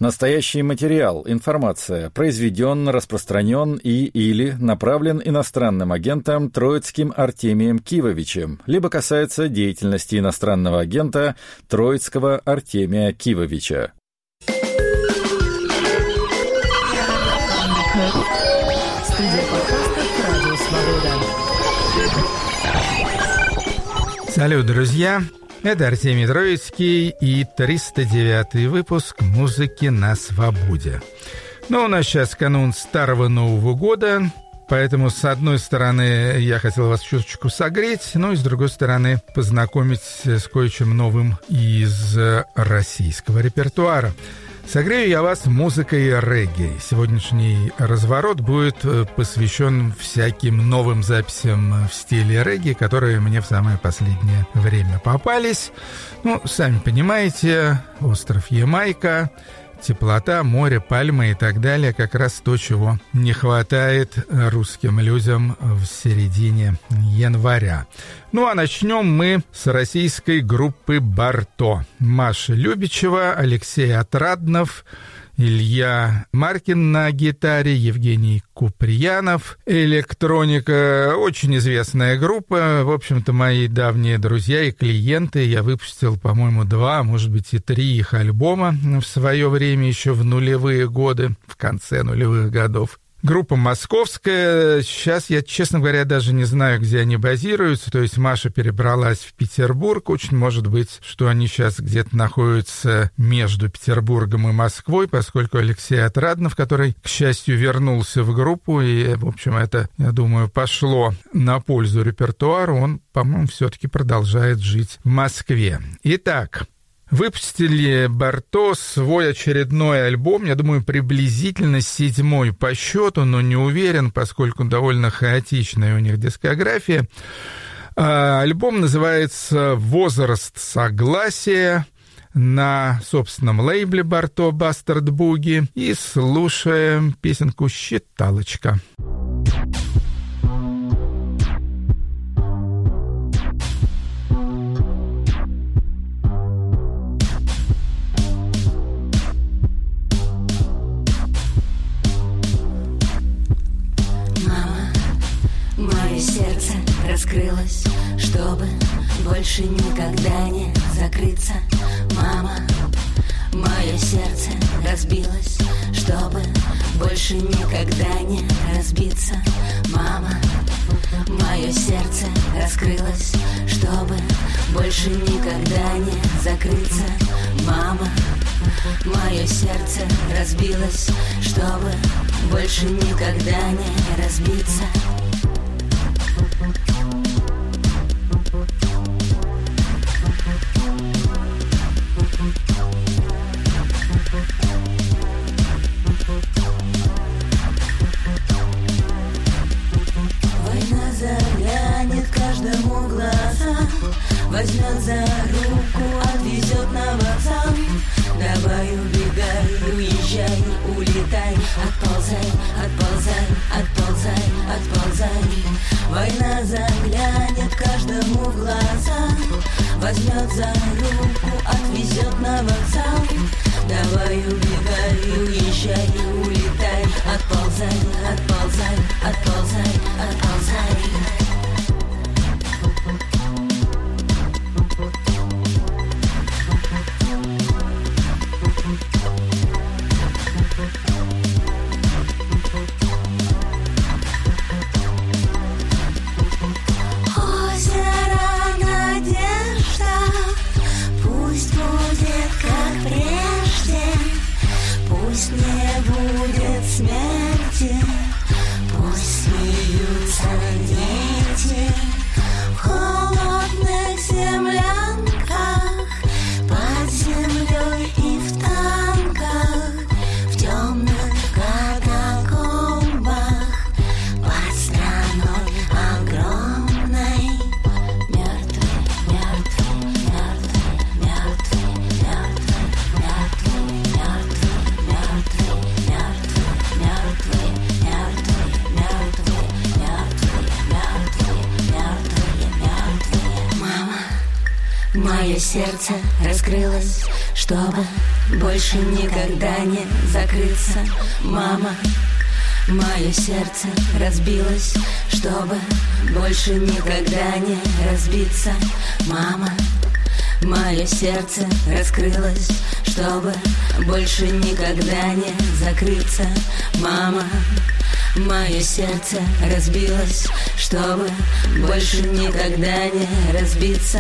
Настоящий материал, информация произведен, распространен или направлен иностранным агентом Троицким Артемием Кивовичем, либо касается деятельности иностранного агента Троицкого Артемия Кивовича. Салют, друзья! Это Артемий Троицкий и 309-й выпуск «Музыки на свободе». Ну, у нас сейчас канун Старого Нового года, поэтому, с одной стороны, я хотел вас чуточку согреть, ну и, с другой стороны, познакомить с кое-чем новым из российского репертуара. Согрею я вас музыкой регги. Сегодняшний разворот будет посвящен всяким новым записям в стиле регги, которые мне в самое последнее время попались. Ну, сами понимаете, остров Ямайка, теплота, море, пальмы и так далее. Как раз то, чего не хватает русским людям в середине января. Ну, а начнем мы с российской группы «Барто». Маша Любичева, Алексей Отраднов, Илья Маркин на гитаре, Евгений Куприянов. Электроника, очень известная группа. В общем-то, мои давние друзья и клиенты. Я выпустил, по-моему, 2, может быть, и 3 их альбома в свое время, еще в нулевые годы, в конце нулевых годов. Группа московская. Сейчас я, честно говоря, даже не знаю, где они базируются. То есть Маша перебралась в Петербург. Очень может быть, что они сейчас где-то находятся между Петербургом и Москвой, поскольку Алексей Отраднов, который, к счастью, вернулся в группу, и, в общем, это, я думаю, пошло на пользу репертуару, он, по-моему, все-таки продолжает жить в Москве. Итак, выпустили Барто свой очередной альбом, я думаю, приблизительно 7-й по счету, но не уверен, поскольку довольно хаотичная у них дискография. Альбом называется «Возраст согласия», на собственном лейбле Барто «Бастард Буги», и слушаем песенку «Считалочка». Сердце раскрылось, чтобы больше никогда не закрыться. Мама, мое сердце разбилось, чтобы больше никогда не разбиться. Мама, мое сердце раскрылось, чтобы больше никогда не закрыться. Мама, мое сердце разбилось, чтобы больше никогда не разбиться. Война заглянет каждому в глаза, возьмет за руку, отвезет на вокзал. Давай убегай, уезжай, улетай, отползай, отползай, отползай, отползай. Война заглянет каждому в глаза, возьмет за руку, отвезет на вокзал. Давай убегай, уезжай, улетай, отползай, отползай, отползай, отползай. Пусть не будет смерти, пусть смеются дети в холодных землянках, под землей и в танках, в темных катакомбах, под страной огромной. Мертвый, мертвый, мертвый, мертвый, мертвый, мертвый, мертвый, мертвый, мертвый, мертвый, мертвый, мертвый, мертвый, мертвый, мертвый. Мама, мое сердце раскрылось, чтобы больше никогда не закрыться, мама. Мое сердце разбилось, чтобы больше никогда не разбиться, мама. Мое сердце раскрылось, чтобы больше никогда не закрыться, мама. Мое сердце разбилось, чтобы больше никогда не разбиться.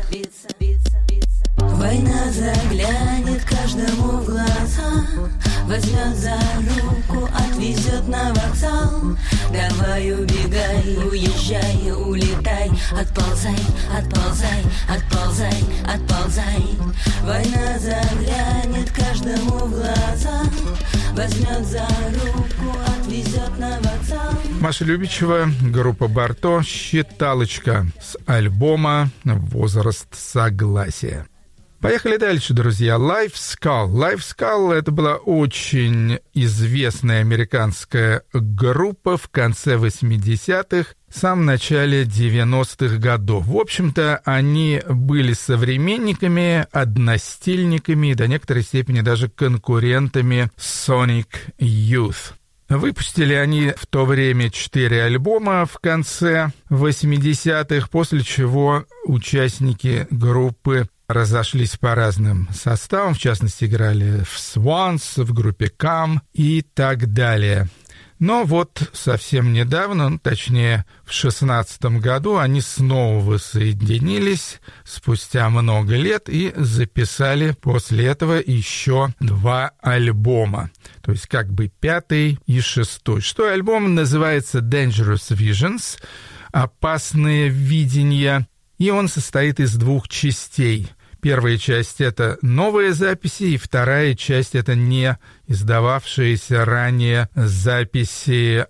Война заглянет каждому в глаза, возьмет за руку, отвезет на вокзал. Давай убегай, уезжай, улетай, отползай, отползай, отползай, отползай. Война заглянет каждому в глаза, возьмет за руку, отвезет на вокзал. Маша Любичева, группа Барто, «Считалочка» с альбома «Возраст согласия». Поехали дальше, друзья. Live Skull. Live Skull — это была очень известная американская группа в конце 80-х, в самом начале 90-х годов. В общем-то, они были современниками, одностильниками и до некоторой степени даже конкурентами Sonic Youth. Выпустили они в то время 4 альбома в конце 80-х, после чего участники группы разошлись по разным составам, в частности, играли в Swans, в группе Cam и так далее. Но вот совсем недавно, точнее в 2016 году, они снова воссоединились спустя много лет и записали после этого еще 2 альбома. То есть как бы 5-й и 6-й. 6-й альбом называется Dangerous Visions, «Опасные видения», и он состоит из 2 частей. Первая часть — это новые записи, и вторая часть — это не издававшиеся ранее записи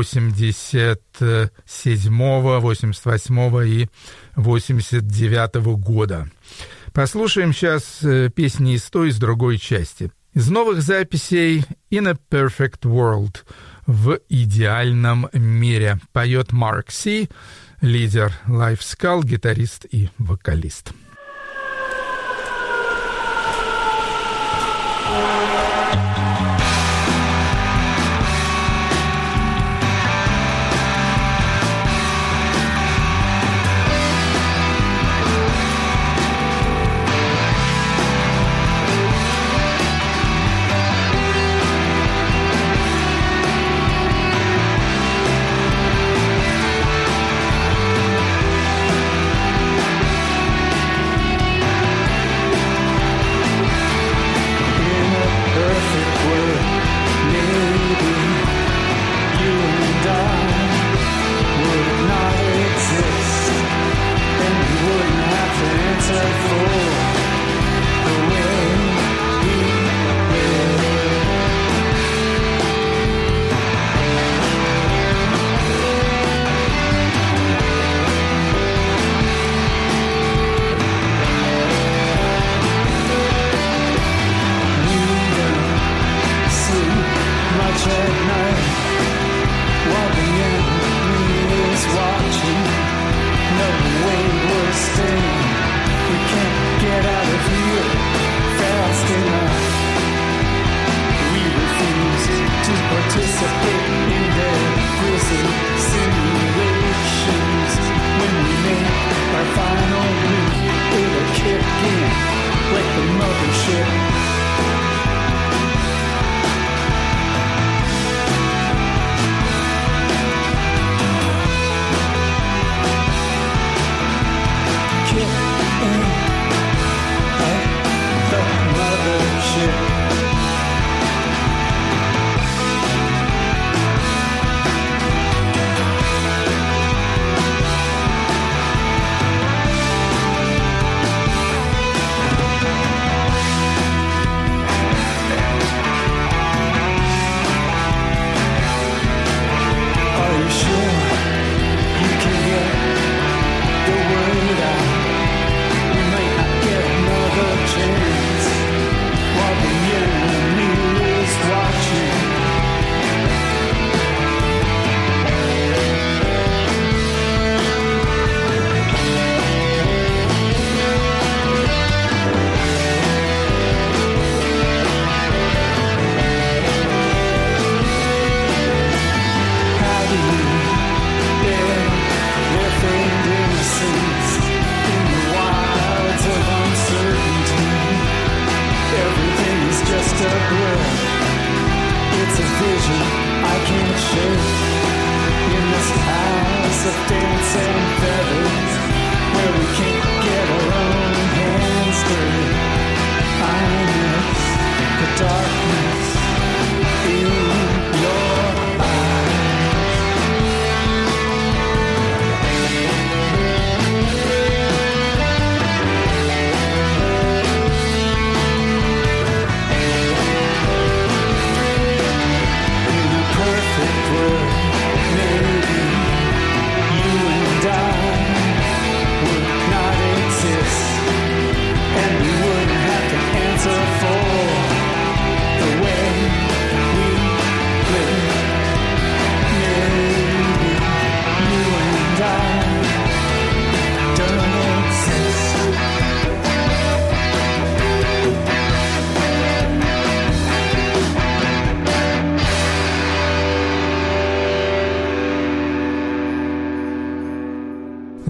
87-го, 88-го и 89-го года. Послушаем сейчас песни из той и с другой части. Из новых записей «In a Perfect World» — «В идеальном мире» поет Марк Си, лидер Live Skull, гитарист и вокалист.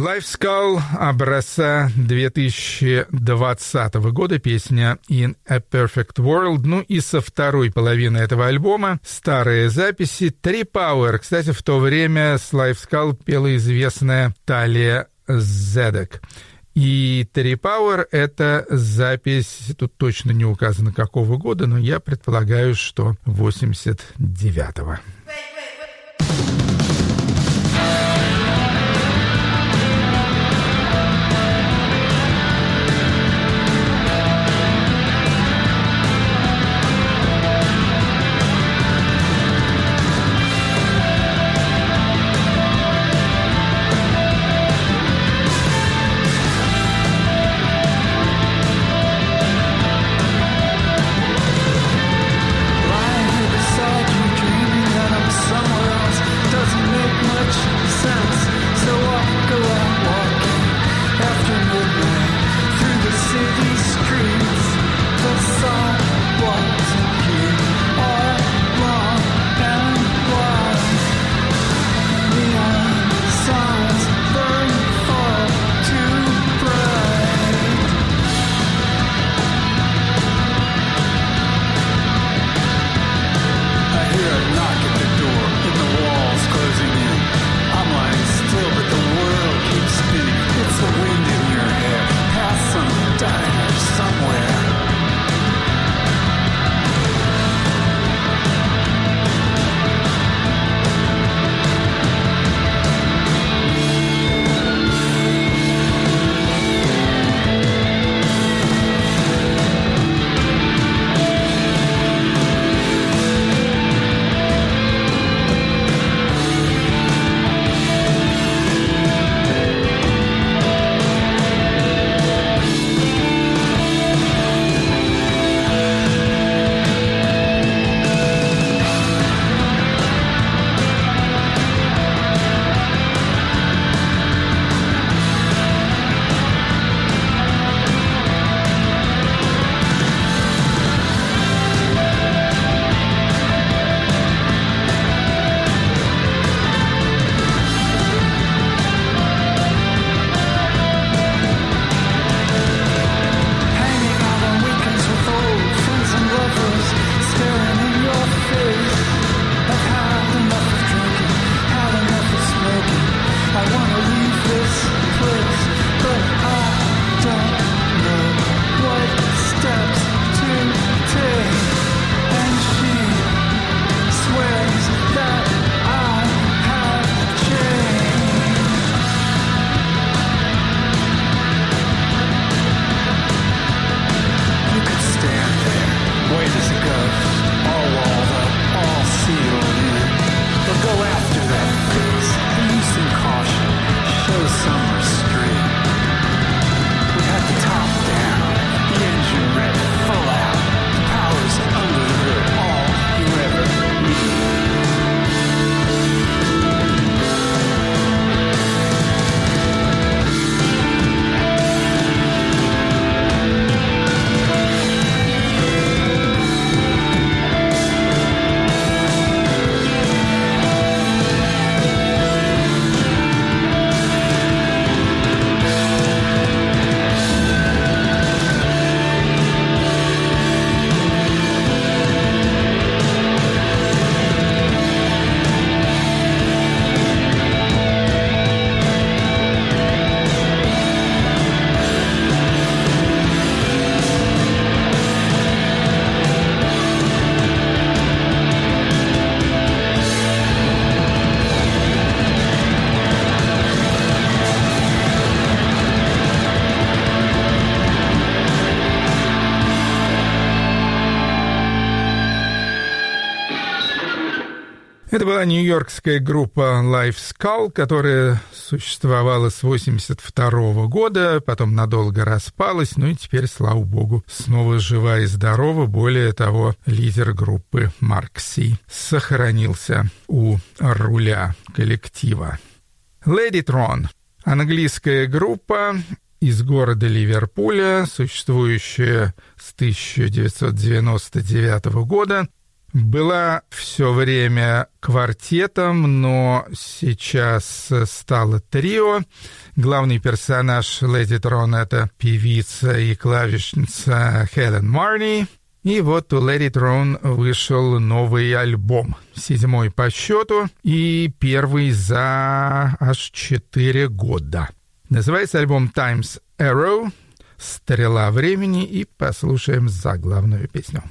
Lifeskull образца 2020 года, песня «In a Perfect World». Ну и со второй половины этого альбома старые записи «Tree Power». Кстати, в то время с Lifeskull пела известная Талия Зедек. И «Tree Power» — это запись, тут точно не указано какого года, но я предполагаю, что 89-го. Это была нью-йоркская группа Lifeskull, которая существовала с 1982 года, потом надолго распалась, ну и теперь, слава богу, снова жива и здорова. Более того, лидер группы Марк Си сохранился у руля коллектива. Ladytron — английская группа из города Ливерпуля, существующая с 1999 года. была все время квартетом, но сейчас стала трио. Главный персонаж Леди Трон — это певица и клавишница Хелен Марни. И вот у Леди Трон вышел новый альбом, 7-й по счету и первый за аж 4 года. Называется альбом Time's Arrow, «Стрела времени», и послушаем заглавную песню.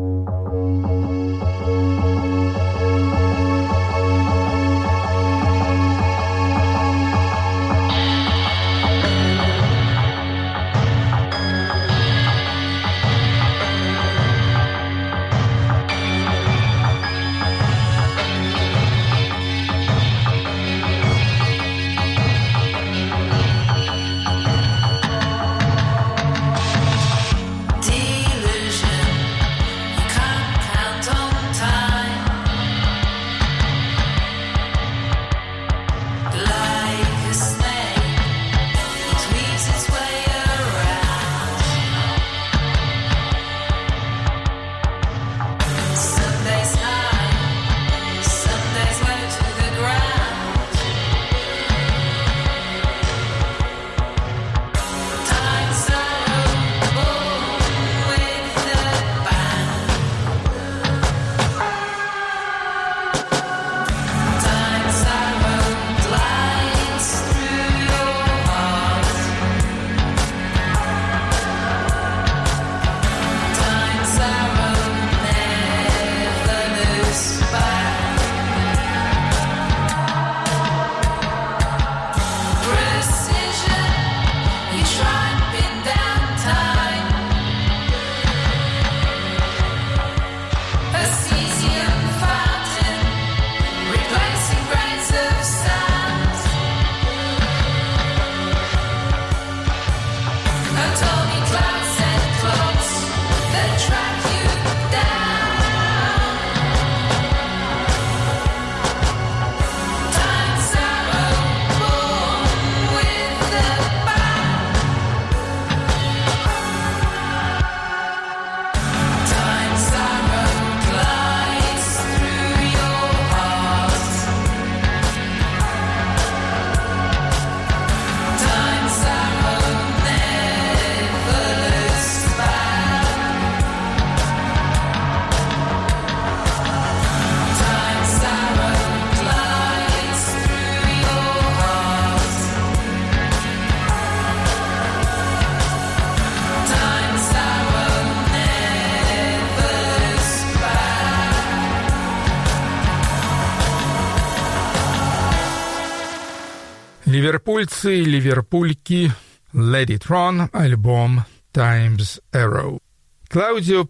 Ливерпульцы и ливерпульки, Lady Tron, альбом Time's Arrow. Клаудио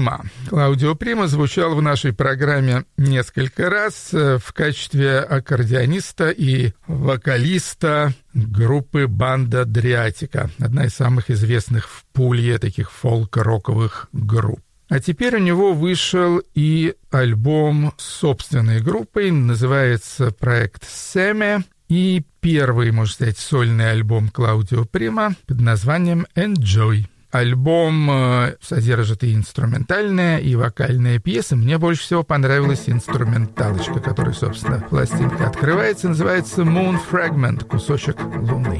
Прима звучал в нашей программе несколько раз в качестве аккордеониста и вокалиста группы «Банда Дриатика», одна из самых известных в Пулье таких фолк-роковых групп. А теперь у него вышел и альбом с собственной группой, называется проект «Семе», и первый, можно сказать, сольный альбом Клаудио Прима под названием «Enjoy». Альбом содержит и инструментальные, и вокальные пьесы. Мне больше всего понравилась инструменталочка, которая, собственно, пластинка открывается. Называется «Moon Fragment», кусочек луны.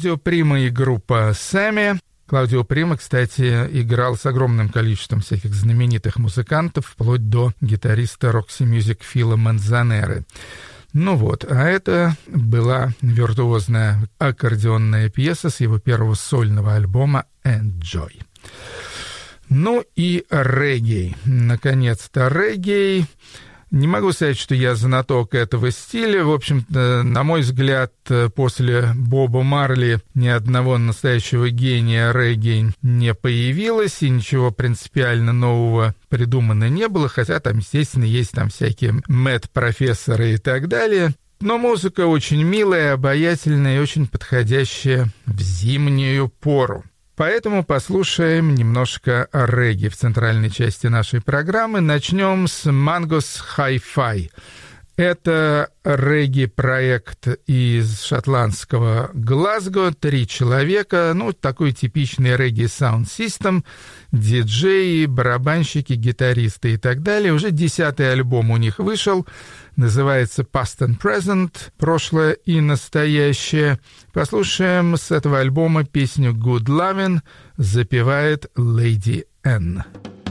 Клаудио Прима и группа Сэмми. Клаудио Прима, кстати, играл с огромным количеством всяких знаменитых музыкантов, вплоть до гитариста Рокси Мьюзик Фила Манзанеры. Ну вот, а это была виртуозная аккордеонная пьеса с его первого сольного альбома «Enjoy». Ну и регги. Наконец-то регги. Не могу сказать, что я знаток этого стиля. В общем-то, на мой взгляд, после Боба Марли ни одного настоящего гения регги не появилось, и ничего принципиально нового придумано не было, хотя там, естественно, есть там всякие Мэтт-профессоры и так далее. Но музыка очень милая, обаятельная и очень подходящая в зимнюю пору. Поэтому послушаем немножко регги в центральной части нашей программы. Начнем с Mangos Hi-Fi. Это регги-проект из шотландского Глазго. 3 человека, ну, такой типичный регги-саунд-систем, диджеи, барабанщики, гитаристы и так далее. Уже 10-й альбом у них вышел, называется Past and Present, прошлое и настоящее. Послушаем с этого альбома песню Good Lovin', запевает Lady N.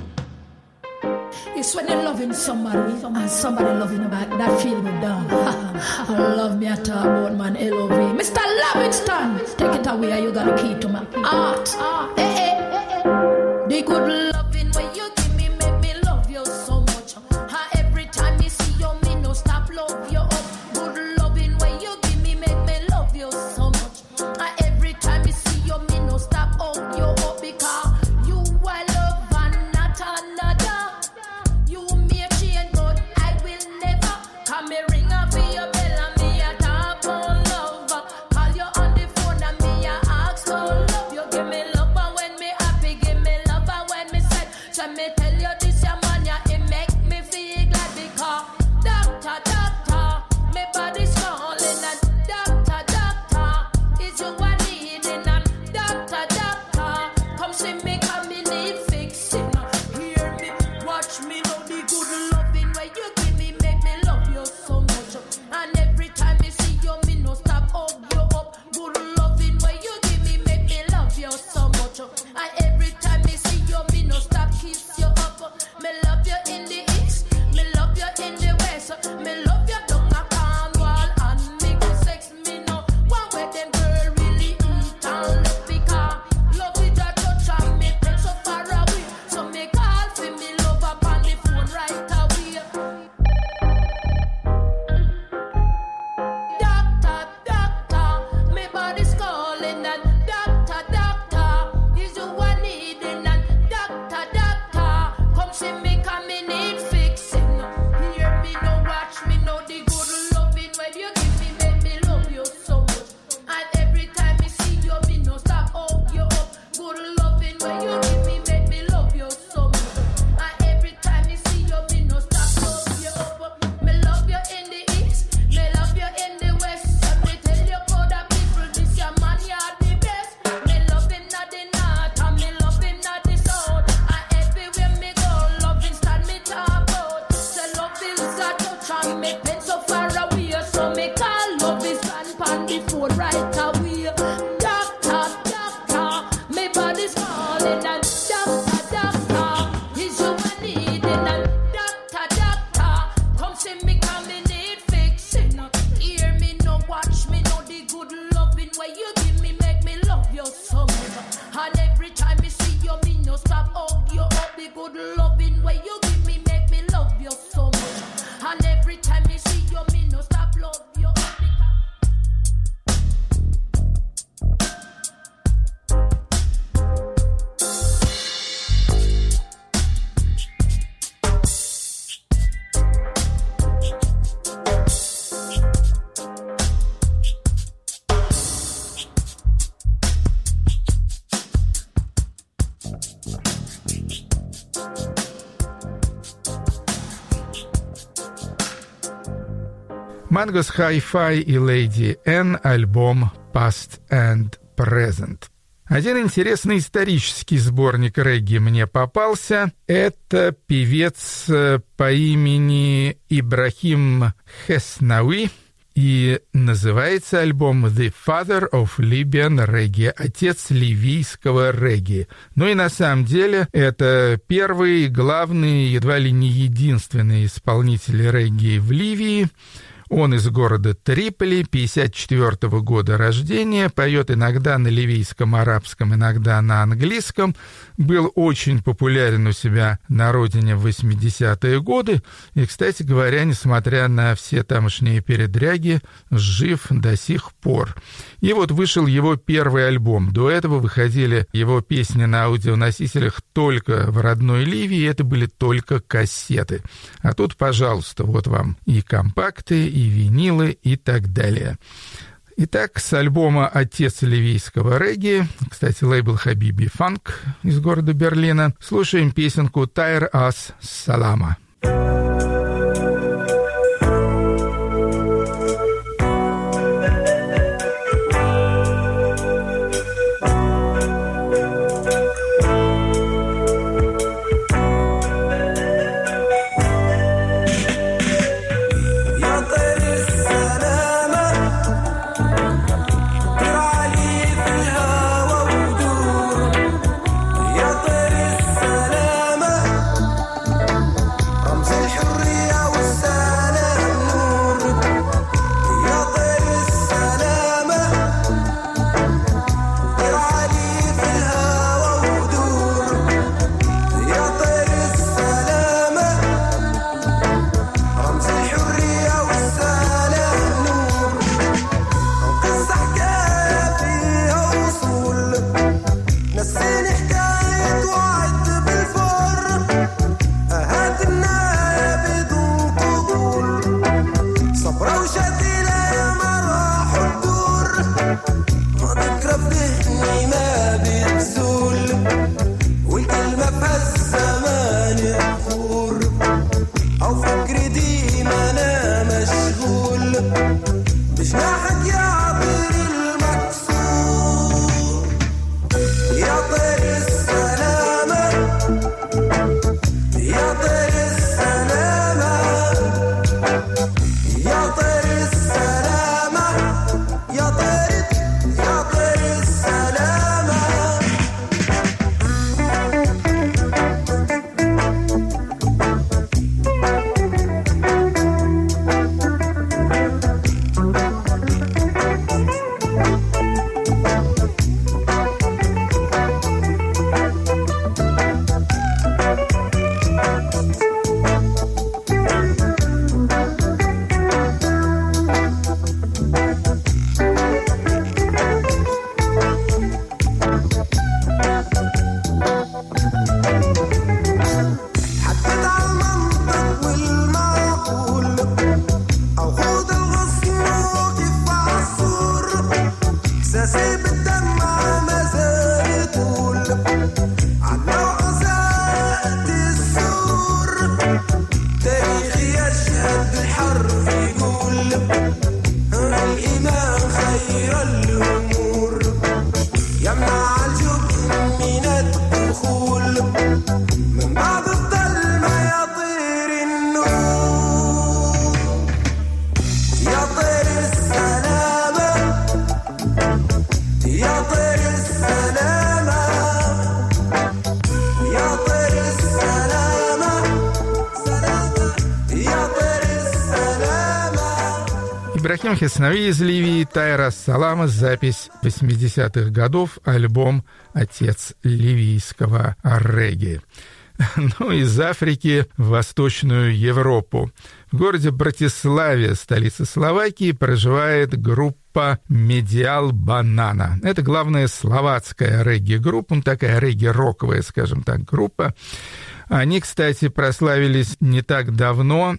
It's when you're loving somebody and somebody loving you back, that feel me down. Love me, I talk about man, L-O-V. Mr. Livingston, take it away, you got the key to my heart. The good loving where you give me, make me love you so much. Every time you see you, me no stop love you up. Good loving where you give me, make me love you so much. Every time you see you, me no stop hug you up because you I love and not another. Me ring up for your bell and me a talk on love. Call you on the phone and me a ask for love. You give me love and when me happy, give me love and when me sad. So me tell you this your man, yeah, it make me feel glad because doctor, doctor, me body's calling and doctor, is you what needing and doctor, come see me, come me need fixing. Hear me, watch me, know the good loving where you give me, make me love you so much. And every time you see you, me no stop hug you up. Good loving where you give me, make me love you so much. And every time you see you, me no stop kiss you up. Me love you in the east, me love you in the west. Me love you down a Cornwall and make you sex me no. One way them girl really eat and love because love is a touch and me take so far away. So me call for me love up on the phone right away. Doctor, doctor, my body's calling and doctor, is you what needing and doctor, come see me, come me need fixing. Hear me, no watch me, know the good loving when you give me, make me love you so much. And every time me see you, me no stop hug you up. Good loving when you give me, make me love you so much. And every time me see you, me no stop love you up. Me love you in the east, me love you in the west. And me tell you for the people, this your man, you're the best. Me love him not the north, and me love him not the south. And everywhere me go, loving stand me talk about. So love is a touch and me pen so far away. So me call love is stand on the phone right away. Doctor, doctor, me body's calling and doctor, is you what needing and doctor, come see me, come me need fixing. Hear me, no watch me, know the good loving where you give me, make me love you so much. And every time me see you, me no stop hug you up. The good loving where you give me, make me love you so much. And every time me see you, me no stop love you up. Mangos Hi-Fi и Lady N, альбом Past and Present. Один интересный исторический сборник регги мне попался. Это певец по имени Ибрахим Хеснауи. И называется альбом «The Father of Libyan Reggae», «Отец ливийского регги». Ну и на самом деле это первый, главный, едва ли не единственный исполнитель регги в Ливии. Он из города Триполи, 54-го года рождения, поет иногда на ливийском, арабском, иногда на английском. Был очень популярен у себя на родине в 80-е годы. И, кстати говоря, несмотря на все тамошние передряги, жив до сих пор. И вот вышел его первый альбом. До этого выходили его песни на аудионосителях только в родной Ливии. Это были только кассеты. А тут, пожалуйста, вот вам и компакты, и винилы, и так далее. Итак, с альбома «Отец ливийского регги», кстати, лейбл «Хабиби Фанк» из города Берлина, слушаем песенку «Тайр ас Салама». Ибрахим Хеснави из Ливии, «Тайр ас Салама», запись 80-х годов, альбом «Отец ливийского регги». Ну, из Африки в Восточную Европу. В городе Братиславе, столице Словакии, проживает группа «Медиал Банана». Это главная словацкая регги-группа, ну, такая регги-роковая, скажем так, группа. Они, кстати, прославились не так давно,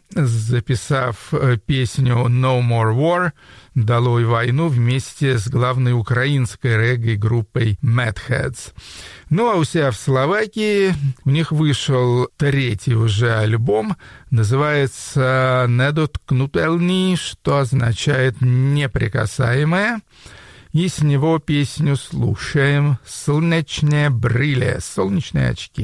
записав песню «No More War», «Долой войну», вместе с главной украинской регги-группой Mad Heads. Ну, а у себя в Словакии у них вышел третий уже альбом, называется «Недоткнутелни», что означает «неприкасаемое». И с него песню слушаем «Солнечные брили», «Солнечные очки».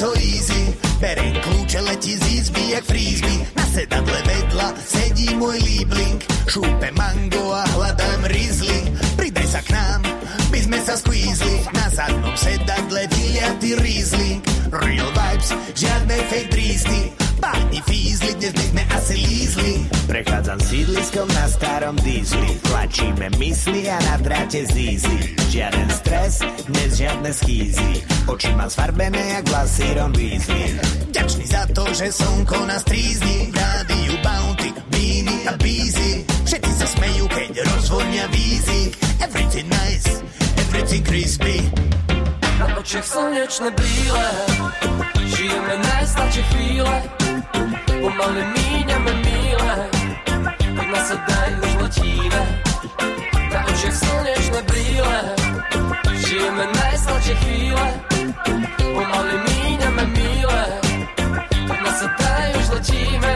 to easy. Berem kľúče, letí z izby jak frisbee. Na sedadle vedľa sedí môj líbling. Šúpe mango a hľadám rizli. Pridaj sa k nám, by sme sa squeezli. Na zadnom sedadle vyliatý Riesling. Real vibes, žiadne fake drísty. Páni fízli, dnes by sme asi lízli. Prechádzam sídliskom na starom dízli. Tlačíme mysli a na dráte zízli. Žiaden stres, dnes žiadne schýzy. Oči mám sfarbené jak vlasy Ron Weasley. Ďačný za to, že slnko nás trízni. Rádiu Bounty, Beanie a Beezy. Všetci sa smejú, keď rozvonia vízy. Everything nice, everything crispy. Na očiach slnečné brýle, žijeme najsladšie chvíle. Pomaly míňame míle, tak nás sa daj, už letíme. Na očiach slnečné brýle, žijeme najsladšie chvíle. Pomaly míňame míle, tak nás sa daj, už letíme.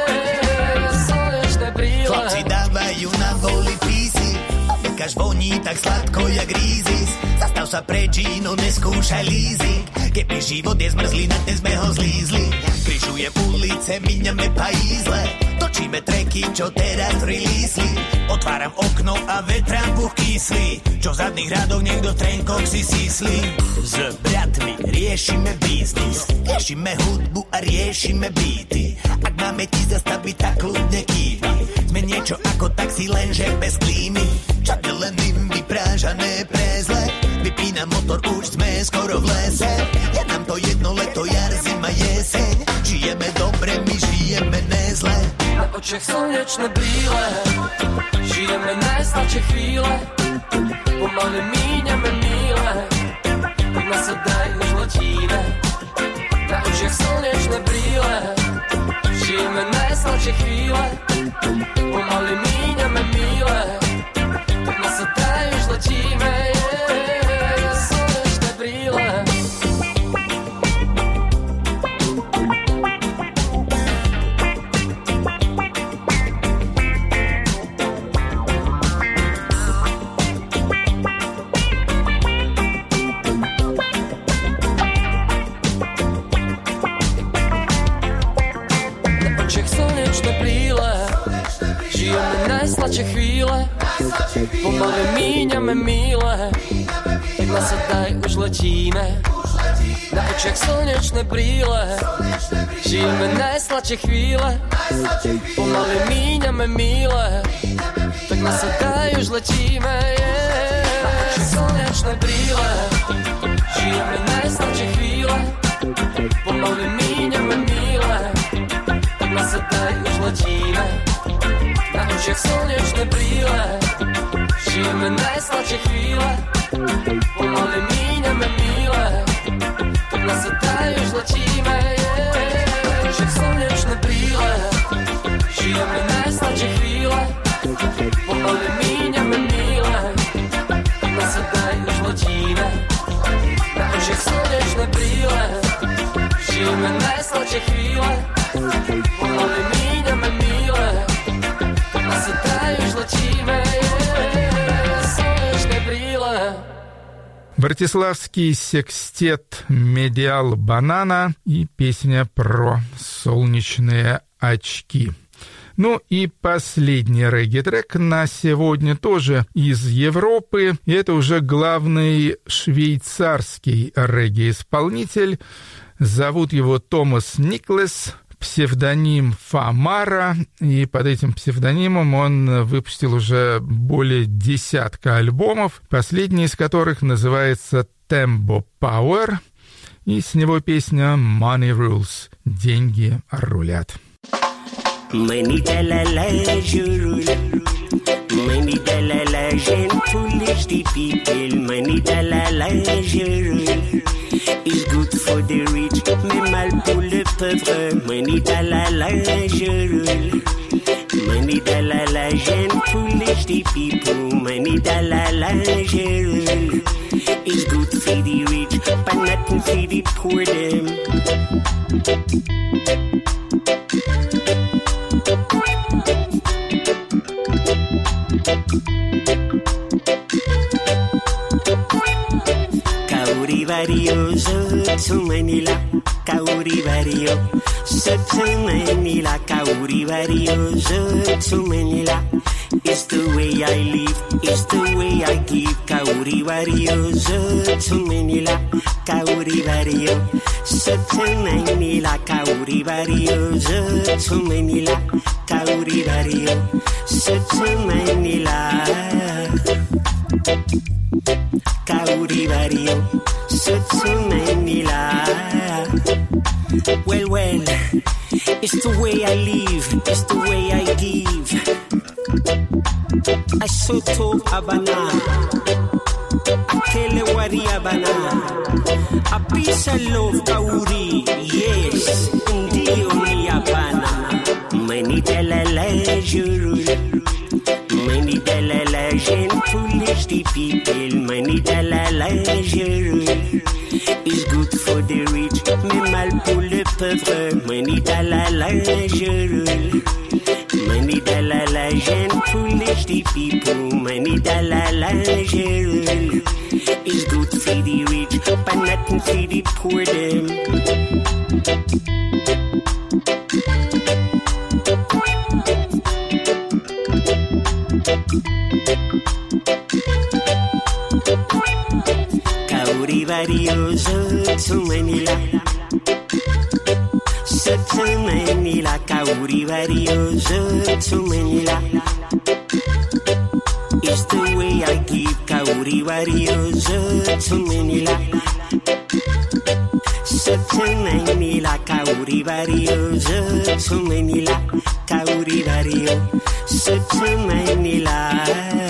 Slnečné brýle. Chlapci dávajú na voli písy, obekaž voní tak sladko jak rízis. Zastav sa pre Gino, neskúšaj leasing. Keby život je zmrzlý, na dnes sme ho zlízli. Križujem ulice, míňame pajízle. Točíme treky, čo teraz releasli. Otváram okno a vetrám puch kyslí. Čo v zadných radoch niekto v trenkoch si síslí. S bratmi riešime biznis. Riešime hudbu a riešime beaty. Ak máme ti zastaviť, tak kľudne kývni. Sme niečo ako taxi, lenže bez klímy. Čadelením vyprážané prezle. Vypínam motor, už sme skoro v lese. Je nám to jedno leto, jar, zima, jeseň. Žijeme dobre, my žijeme nezle. Na očiach slnečné brýle, žijeme najsladšie chvíle. Pomaly míňame míle, tak nás sa daj, už letíme. Na očiach slnečné brýle, žijeme najsladšie chvíle. Pomaly míňame míle, tak nás sa daj, už letíme. Slnečné brýle. Najsladšie chvíle, pomaly míňame míle, tak nás sa daj, už letíme. Na očiach slnečné brýle, žijeme najsladšie chvíle, pomaly míňame míle, tak nás sa daj, už letíme. Na očiach slnečné brýle, žijeme najsladšie chvíle, pomaly míňame míle, tak nás sa daj, už letíme. Na očiach slnečné brýle, žijeme najsladšie chvíle, pomaly míňame míle, tak nás sa daj, už letíme. Na očiach slnečné brýle, žijeme najsladšie chvíle, pomaly míňame míle, tak nás sa daj, už letíme. Na očiach slnečné brýle, žijeme najsladšie chvíle, pomaly míňame míle, sa daj, už letíme, slnečné brýle. Братиславский секстет «Медиал Банана» и песня про солнечные очки. Ну и последний регги-трек на сегодня тоже из Европы. И это уже главный швейцарский регги-исполнитель. Зовут его Томас Никлес. Псевдоним Фамара, и под этим псевдонимом он выпустил уже более 10 альбомов, последний из которых называется «Tempo Power», и с него песня «Money Rules» — «Деньги рулят». Money dalala, je roule. Money dalala, j'aime foolish the people. Money dalala, je roule. It's good for the rich, mais mal pour le pauvre. Money dalala, je roule. Money dalala, j'aime foolish the people. Money dalala, je roule. It's good for the rich, but nothing for the poor them. Kauri varioso to Manila, Kauri vario. So to Manila, Kauri varioso to Manila. It's the way I live, it's the way I give. Kauri varioso to Manila, Kauri vario. So to Manila, Kauri varioso to Manila, Kauri vario. So to Manila, Kauri vario. So to Manila. Well, it's the way I live, it's the way I give. I soto abana, akele wari abana, a piece of love kauri, yes, ndio ni abana. Manita la jurul, manita la jeune foolish the people, manita la jurul. Is good for the rich, mais mal pour le pauvre. Manita la jurul. Manita la jeune foolish the people. Manita la jurul. Is good for the rich, but nothing for the poor them. Kauri varioso to Manila, so to Manila. Kauri varioso to Manila. It's the way I give. Kauri varioso to Manila, so to Manila. Kauri varioso to Manila. Kauri vario, so to Manila.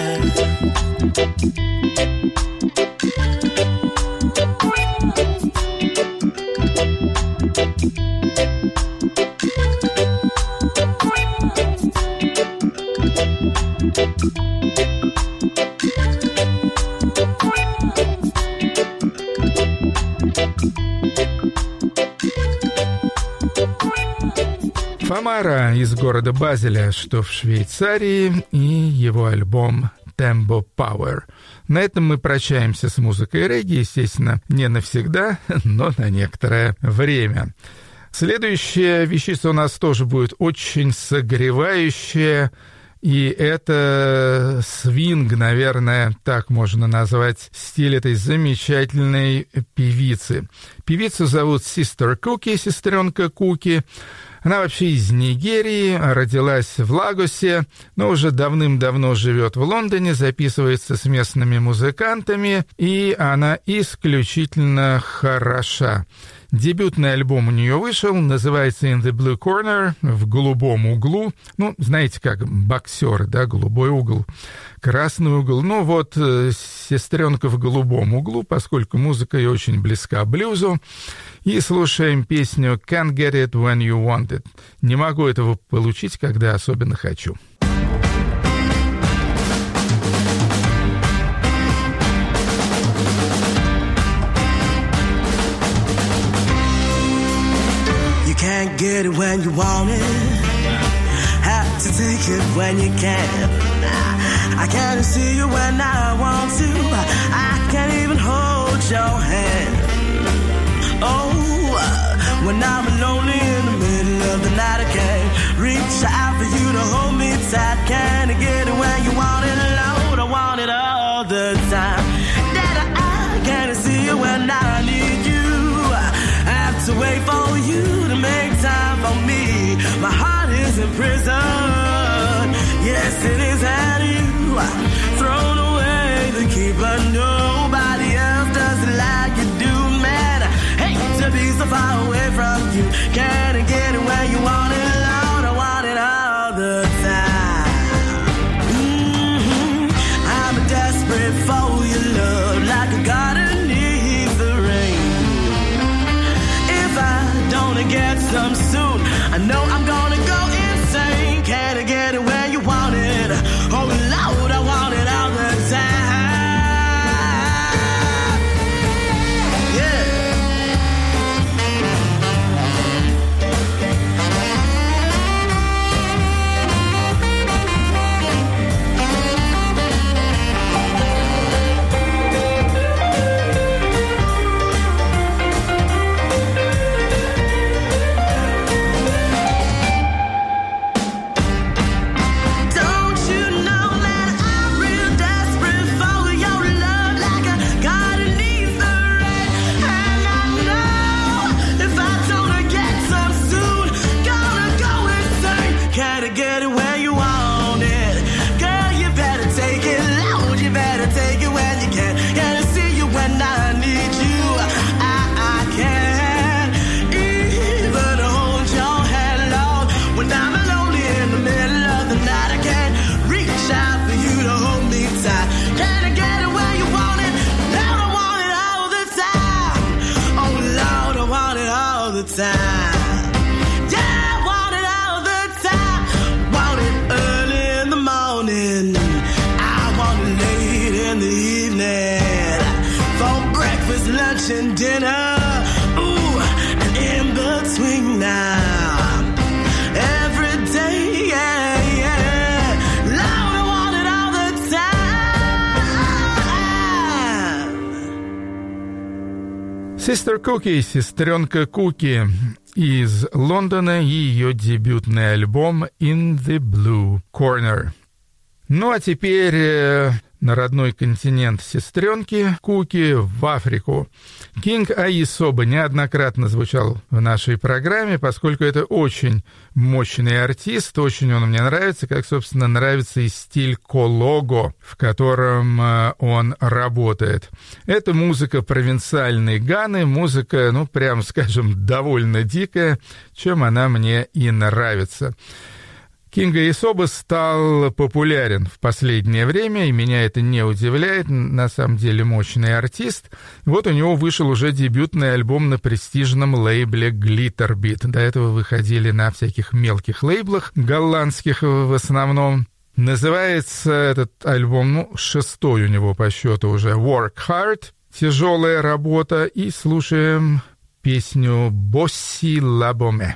Фамара из города Базеля, что в Швейцарии, и его альбом «Tembo Power». На этом мы прощаемся с музыкой регги, естественно, не навсегда, но на некоторое время. Следующая вещица у нас тоже будет очень согревающая, и это свинг, наверное, так можно назвать стиль этой замечательной певицы. Певицу зовут Sister Cookie, сестренка Куки. Она вообще из Нигерии, родилась в Лагосе, но уже давным-давно живет в Лондоне, записывается с местными музыкантами, и она исключительно хороша. Дебютный альбом у нее вышел, называется «In the Blue Corner», в голубом углу. Ну, знаете, как боксер, да, голубой угол, красный угол. Ну, вот сестренка в голубом углу, поскольку музыка ее очень близка блюзу. И слушаем песню «Can't get it when you want it». Не могу этого получить, когда особенно хочу. Can't get it when you want it. Have to take it when you can. I can't see you when I want to. I can't even hold your hand. Oh, when I'm lonely in the middle of the night, I can't reach out for you to hold me tight. Can't get it when you want it, Lord. I want it all the time. That I can't see you when I need you. I have to wait for you to make time for me. My heart is in prison. Yes, it is, and you thrown away the key, but nobody else does it like you do, man. I hate to be so far away from you. Can't get it when you want it, Lord. I want it all the time. I'm desperate for your love, like a garden needs the rain. If I don't get some soon, I know I'm gonna go insane. Can't Sister Cookie, сестренка Куки из Лондона и ее дебютный альбом In the Blue Corner. Ну а теперь на родной континент сестренки Куки, в Африку. Кинг Аисоба неоднократно звучал в нашей программе, поскольку это очень мощный артист, очень он мне нравится, как, собственно, нравится и стиль колого, в котором он работает. Это музыка провинциальной Ганы, музыка, ну, прям скажем, довольно дикая, чем она мне и нравится. Кинг Аисоба стал популярен в последнее время, и меня это не удивляет, на самом деле мощный артист. Вот у него вышел уже дебютный альбом на престижном лейбле Glitterbeat. До этого выходили на всяких мелких лейблах, голландских в основном. Называется этот альбом, ну, 6-й у него по счету уже, Work Hard, тяжелая работа, и слушаем песню «Босси Лабоме».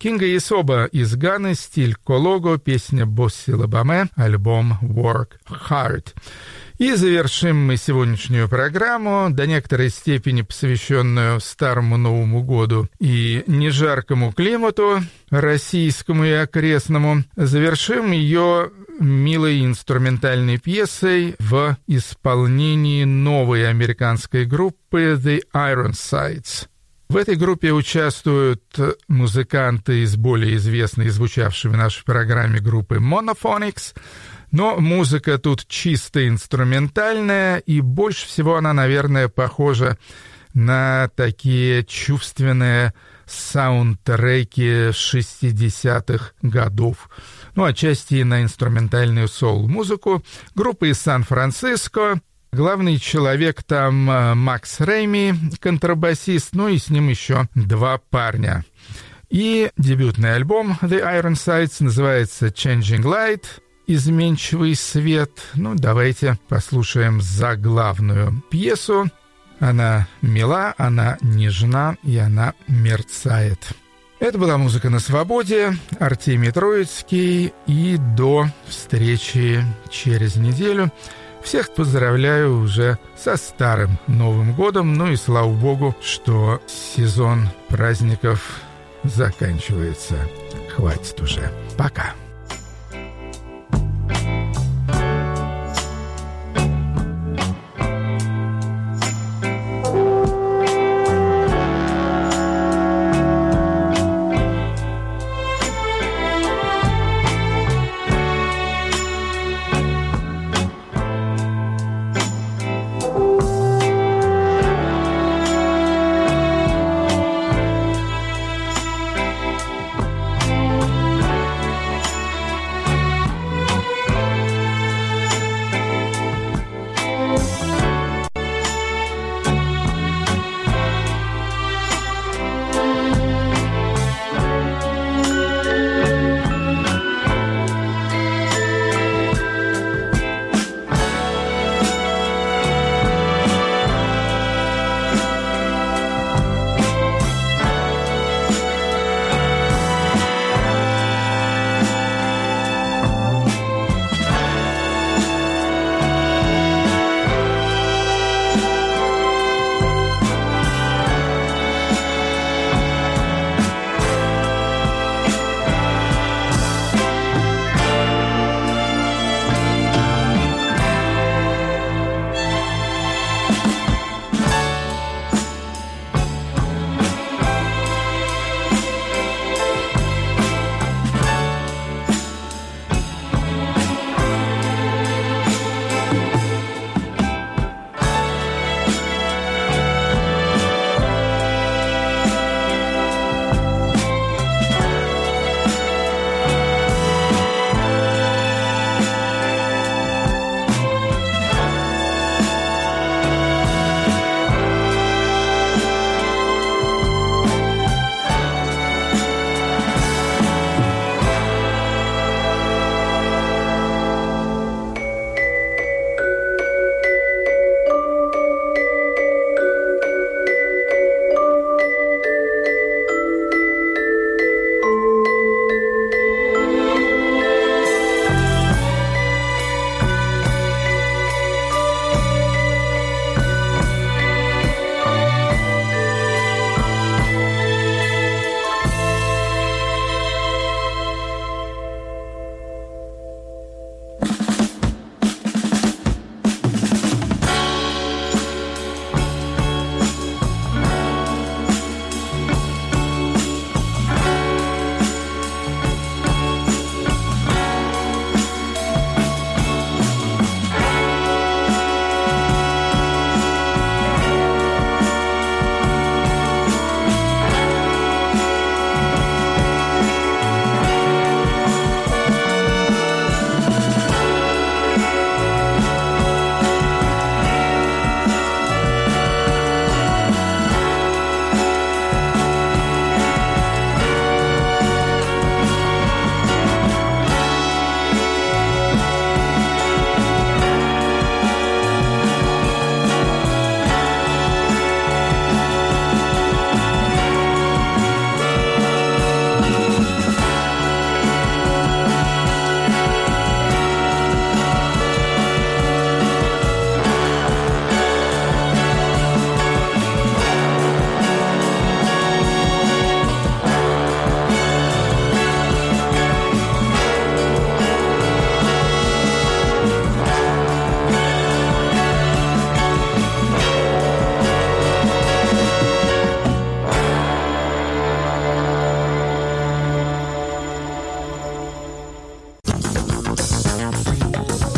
Кинга Исоба из Ганы, стиль колого, песня «Босси Лабаме», альбом «Work Hard». И завершим мы сегодняшнюю программу, до некоторой степени посвященную Старому Новому году и нежаркому климату, российскому и окрестному. Завершим ее милой инструментальной пьесой в исполнении новой американской группы The Ironsides. В этой группе участвуют музыканты из более известной и звучавшей в нашей программе группы Monophonics, но музыка тут чисто инструментальная, и больше всего она, наверное, похожа на такие чувственные саундтреки 60-х годов. Ну, отчасти и на инструментальную соул-музыку. Группа из Сан-Франциско. Главный человек там Макс Рейми, контрабасист, ну и с ним еще два парня. И дебютный альбом The Ironsides называется Changing Light, изменчивый свет. Ну, давайте послушаем заглавную пьесу. Она мила, она нежна и она мерцает. Это была «Музыка на свободе», Артемий Троицкий, и до встречи через неделю. Всех поздравляю уже со Старым Новым годом, ну и слава Богу, что сезон праздников заканчивается. Хватит уже. Пока.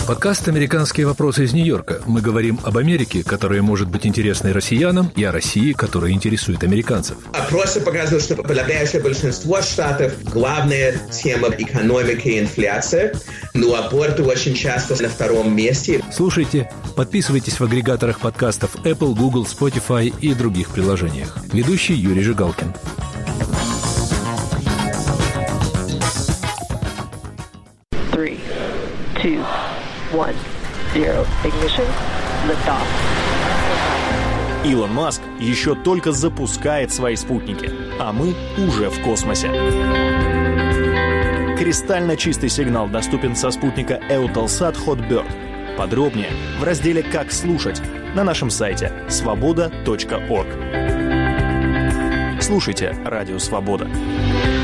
Подкаст «Американские вопросы» из Нью-Йорка. Мы говорим об Америке, которая может быть интересной россиянам, и о России, которая интересует американцев. Опросы показывают, что подавляющее большинство штатов главная тема экономики и инфляция, но аборты очень часто на втором месте. Слушайте, подписывайтесь в агрегаторах подкастов Apple, Google, Spotify и других приложениях. Ведущий Юрий Жигалкин. Илон Маск еще только запускает свои спутники, а мы уже в космосе. Кристально чистый сигнал доступен со спутника Eutelsat Hotbird. Подробнее в разделе «Как слушать» на нашем сайте svoboda.org. Слушайте «Радио Свобода».